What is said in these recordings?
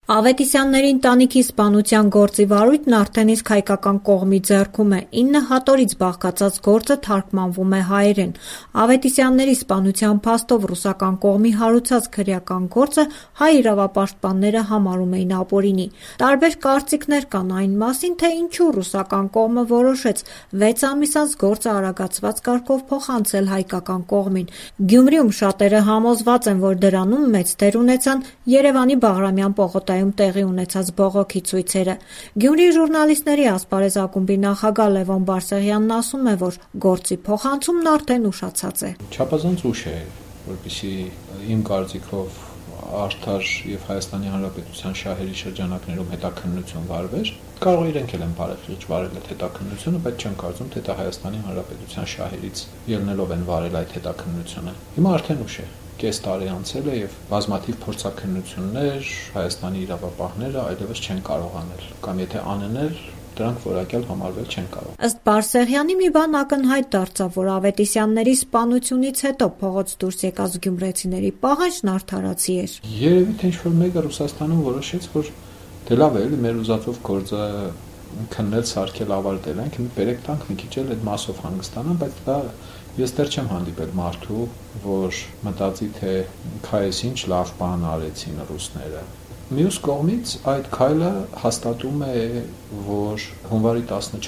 Ավետիսյանների ընտանիքի սպանության գործի վարույթն արդեն իսկ հայկական կողմի ձեռքում է, 9 հատորից բաղկացած գործը թարգմանվում է հայերեն։ Ավետիսյանների սպանության փաստով ռուսական կողմի հարուցած քրեական գործը հայ իրավապաշտպանները համարում էին ապօրինի։ Տարբեր կարծիքներ կան այն մասին, թե ինչու ռուսական կողմը որոշեց 6 ամիս անց գործը արագացված կարգով փոխանցել հայկական կողմին։ Գյումրիում շատերը համոզված են, որ դրանում մեծ դեր ունեցան Երևանի Բաղրամյան պողոտայում տեղի ունեցած բողոքի ցույցերը։ Գյումրիի ժուրնալիստների ասպարեզ ակումբի նախագահ Լևոն Բարսեղյանն ասում է, որ գործի փոխանցումն արդեն ուշացած է։ Չափազանց ուշ է, որպեսզի իմ կարծիքով արդար եւ Հայաստանի Հանրապետության շահերի շրջանակներում հետաքննություն վարվեր։ Կարող է իրենք էլ են բարեխիղճ վարել այդ հետաքննությունը, բայց չեմ կարծում, թե դա Հայաստանի Հանրապետության շահերից ելնելով են վարել այդ հետաքննությունը։ Հիմա արդեն ուշ է։ Կես տարի անցել է եւ բազմաթիվ փորձաքննություններ Հայաստանի իրավապահները այլևս չեն կարող անել, կամ եթե անեն էլ դրանք որակյալ համարվել չեն կարող։ Ըստ Բարսեղյանի մի բան ակնհայտ դարձավ, որ Ավետիսյանների սպանությունից հետո փողոց դուրս եկած գյումրեցիների պահանջն արդարացի էր։ Երևի թե ինչ-որ մեկը Ռուսաստանում որոշեց, որ դե լավ է, էլի մեր ուզածով գործը քննել, սարքել, ավարտել ենք, բերեք տանք մի քիչ էլ այդ մասով հանգստանան, բայց դա ես դեռ չեմ հանդիպել մարդու, որ մտածի, թե քայս ինչ լավ բան արեցին ռուսները։ Մյուս կողմից այդ քայլը հաստատում է, որ հունվարի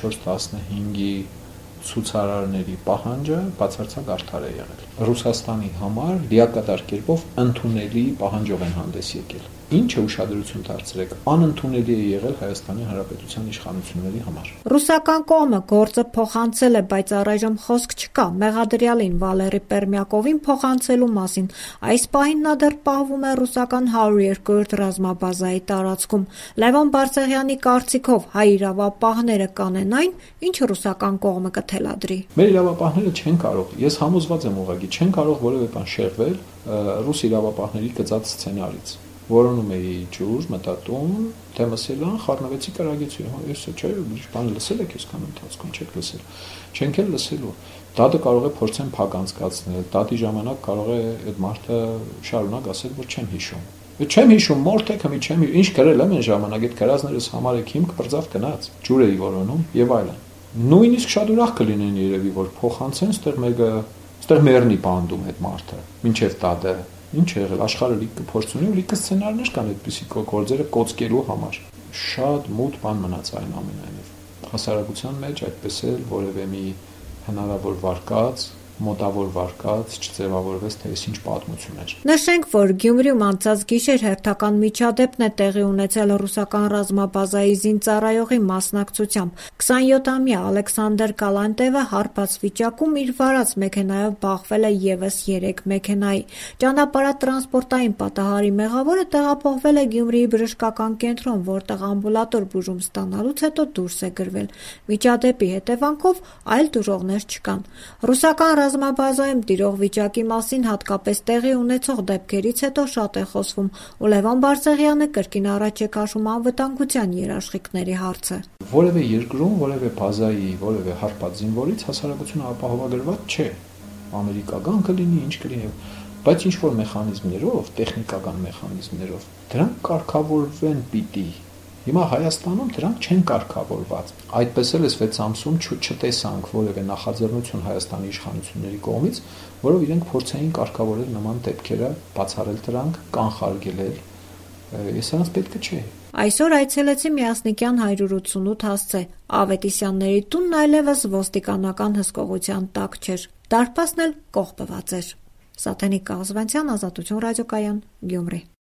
14-15-ի ցուցարարների պահանջը բացարձակ արդար է եղել։ Ռուսաստանի համար լիակատար կերպով ընդունելի պահանջով են հանդես եկել։ Ինչը ուշադրություն դարձրեք, անընդունելի է եղել Հայաստանի Հանրապետության իշխանությունների համար։ Ռուսական կողմը գործը փոխանցել է, բայց առայժմ խոսք չկա մեղադրյալին Վալերի Պերմյակովին փոխանցելու մասին։ Այս պահին նա դեռ պահվում է ռուսական 102-րդ ռազմաբազայի տարածքում։ Լևոն Բարսեղյանի կարծիքով հայ իրավապահները կանեն այն, ինչ ռուսական կողմը կթելադրի։ Մեր իրավապահները չեն կարող, ես համոզված եմ ուղղակի, չեն կարող որևէ բան շեղվել ռուս իրավապահների գծած սցենարից։ Որոնում էի ջուր, մտածում, թե մսելան խառնվեցի կրագեցի, ես չէ, բան լսել եք այսքան ընթացքում, չեք լսել։ Չենք էլ լսելու։ Դատը կարող է փորձեն փակ անցկացնել, դատի ժամանակ կարող է այդ մարդը շարունակ ասել, որ չեմ հիշում։ Չեմ հիշում, մորթեք հմի չեմ, ինչ գրել եմ այն ժամանակ, այդ գրածներս համարեք հիմք բրձավ գնաց, ջուր էի որոնում եւ այլն։ Նույնիսկ շատ ուրախ կլինեն երևի, որ փոխանցեն, ստեղ մեռնի բանդում այդ մարդը, մինչեւ տադը։ Ինչ է եղել, աշխարհը լիքը փորձ ունի ու լիքը սցենարներ կան այդպիսի գործերը կոծկելու համար։ Շատ մութ բան մնաց այն ամենայնիվ։ Հասարակության մեջ այդպես էլ որևէ մի հնարավոր վարկած, մոտավոր վարկած չձևավորվեց, թե այս ինչ պատմություն էր։ Նշենք, որ Գյումրիում անցած գիշեր հերթական միջադեպն է տեղի ունեցել ռուսական ռազմաբազայի զինծառայողի մասնակցությամբ։ 27-ամյա Ալեքսանդր Կալանտևը հարբած վիճակում իր վարած մեքենայով բախվել է եւս 3 մեքենայի։ Ճանապարհատրանսպորտային պատահարի մեղավորը տեղափոխվել է Գյումրիի բժշկական կենտրոն, որտեղ ամբուլատոր բուժում ստանալուց հետո դուրս է գրվել։ Միջադեպի հետևանքով այլ դժողներ չկան։ Ռուսական ռազմաբազայում տիրող վիճակի մասին հատկապես տեղի ունեցող դեպքերից հետո շատ է խոսվում, ու Լևոն Բարսեղյանը կրկին առաջ է քաշում անվտանգության երաշխիքների հարցը։ Որևէ երկրում, որևէ բազայի, որևէ հարբած զինվորից հասարակությունը ապահովագրված չէ։ Ամերիկական կլինի, ինչ կլինի, բայց ինչ որ մեխանիզմներով, տեխնիկական մեխանիզմներով դրանք կարգավորվեն պիտի։ Հիմա Հայաստանում դրանք չեն կարգավորված։ Այդպես էլ 6 ամսում չտեսանք որևէ նախաձեռնություն Հայաստանի իշխանությունների կողմից, որով իրենք փորձեին կարգավորել նման դեպքերը, բացառել դրանք, կանխարգելել։ Ես նրանց պետք չէ։ Այսօր այցելեցի Միասնիկյան 188 հասցե։ Ավետիսյանների տունն այլևս ոստիկանական հսկողության տակ չէր։ Դարպասն էլ կողպված էր։ Սաթենիկ Կաղզվանցյան, Ազատություն ռադիոկայան, Գյումրի։